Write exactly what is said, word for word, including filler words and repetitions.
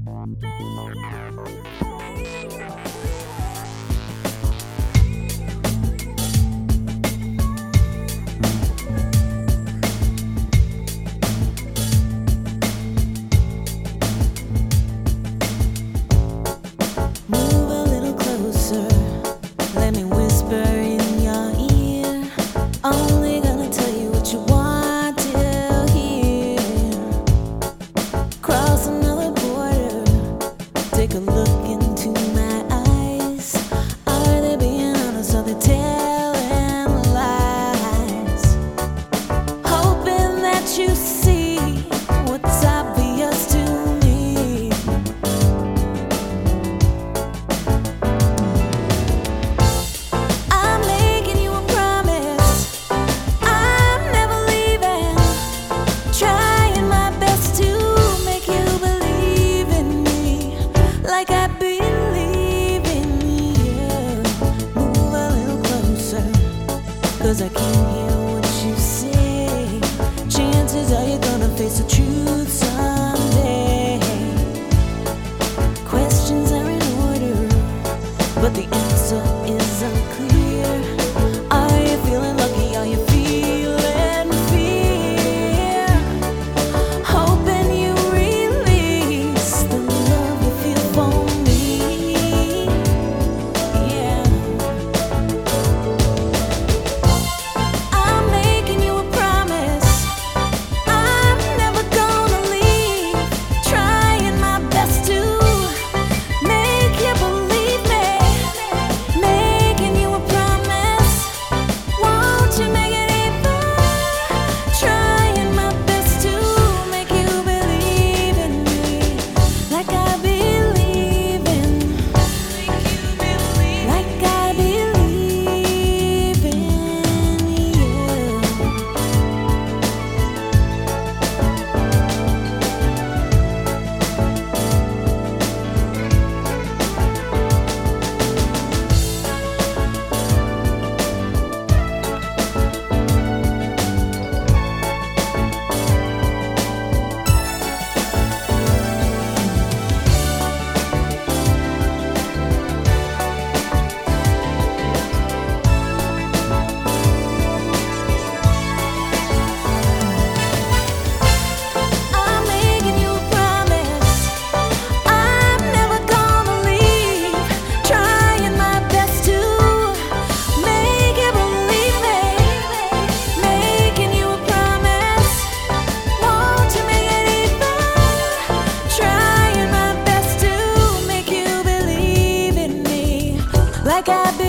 Move a little closer, let me whisper in your ear. Only gonna tell you what you want to hear. Cross another border, take a look into my eyes. Are they being honest, are they telling lies? Hoping that you see what's obvious to me. I'm making you a promise, I'm never leaving. Trying my best to make you believe in me, like I believe in you. Move a little closer, 'cause I can't hear what you say. Chances are you're gonna face the truth someday. Questions are in order, but the answer is unclear. Are you feeling lucky? Are you feeling fear? Hoping you release the love you feel for me. Yeah. I'm making you a promise, I'm never gonna leave. Trying my best to make you believe me. Making you a promise, won't you make it even? Trying my best to make you believe in me, like I believe in. Like I believe in you. I'm making you a promise, I'm never gonna leave. Trying my best to make you believe me. Making you a promise, won't you make it even? Trying my best to make you believe in me, like I